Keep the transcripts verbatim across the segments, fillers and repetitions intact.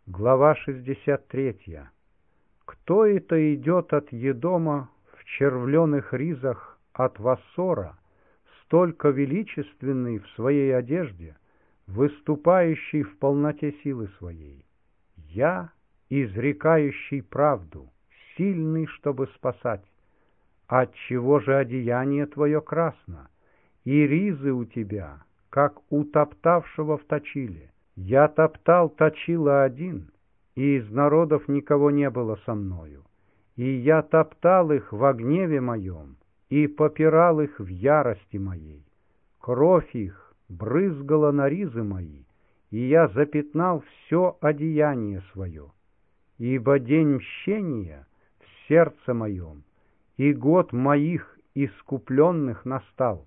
Глава шестьдесят третья. Кто это идет от Едома в червленых ризах от Вассора, столько величественный в своей одежде, выступающий в полноте силы своей? Я, изрекающий правду, сильный, чтобы спасать. Отчего же одеяние твое красно, и ризы у тебя, как у топтавшего в точиле? Я топтал точила один, и из народов никого не было со мною. И я топтал их во гневе моем, и попирал их в ярости моей. Кровь их брызгала на ризы мои, и я запятнал все одеяние свое. Ибо день мщения в сердце моем, и год моих искупленных настал.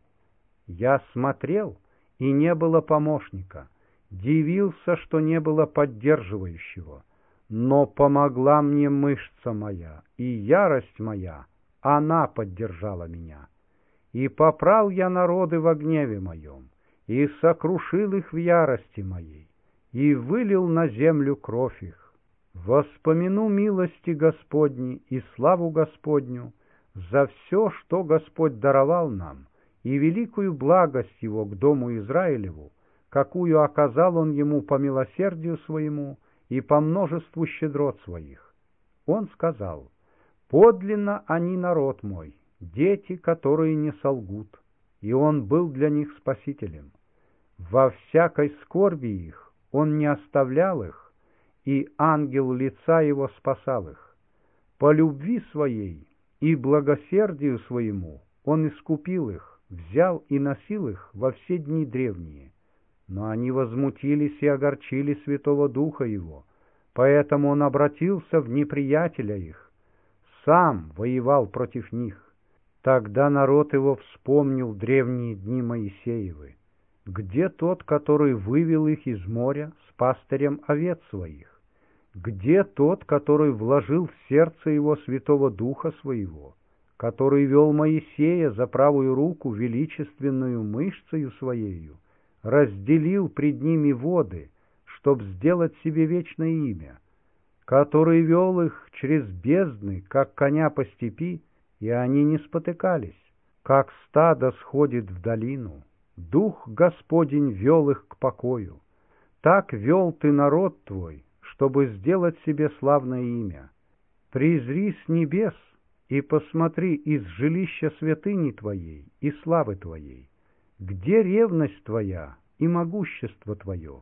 Я смотрел, и не было помощника, дивился, что не было поддерживающего, но помогла мне мышца моя, и ярость моя, она поддержала меня. И попрал я народы во гневе моем, и сокрушил их в ярости моей, и вылил на землю кровь их. Воспомяну милости Господни и славу Господню за все, что Господь даровал нам, и великую благость Его к дому Израилеву, какую оказал Он ему по милосердию своему и по множеству щедрот своих. Он сказал: «Подлинно они народ мой, дети, которые не солгут», и Он был для них спасителем. Во всякой скорби их Он не оставлял их, и ангел лица Его спасал их. По любви Своей и благосердию Своему Он искупил их, взял и носил их во все дни древние. Но они возмутились и огорчили Святого Духа Его, поэтому Он обратился в неприятеля их, сам воевал против них. Тогда народ его вспомнил древние дни Моисеевы. Где тот, который вывел их из моря с пастырем овец своих? Где тот, который вложил в сердце его Святого Духа Своего, который вел Моисея за правую руку величественную мышцею Своею, разделил пред ними воды, чтоб сделать себе вечное имя, который вел их через бездны, как коня по степи, и они не спотыкались, как стадо сходит в долину. Дух Господень вел их к покою. Так вел ты народ твой, чтобы сделать себе славное имя. Призри с небес и посмотри из жилища святыни твоей и славы твоей. Где ревность твоя и могущество твое,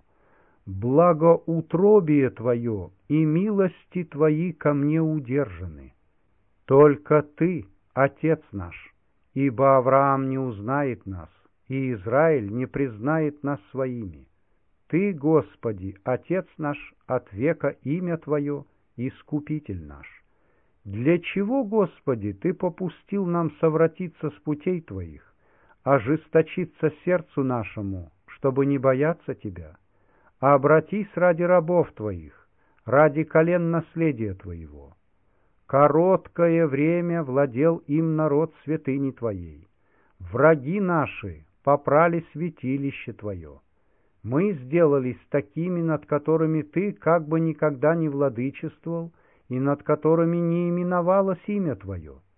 благоутробие твое и милости твои ко мне удержаны? Только ты, Отец наш, ибо Авраам не узнает нас, и Израиль не признает нас своими. Ты, Господи, Отец наш, от века имя Твое, Искупитель наш. Для чего, Господи, Ты попустил нам совратиться с путей Твоих, ожесточиться сердцу нашему, чтобы не бояться Тебя? Обратись ради рабов Твоих, ради колен наследия Твоего. Короткое время владел им народ святыни Твоей. Враги наши попрали святилище Твое. Мы сделались такими, над которыми Ты как бы никогда не владычествовал, и над которыми не именовалось имя Твое.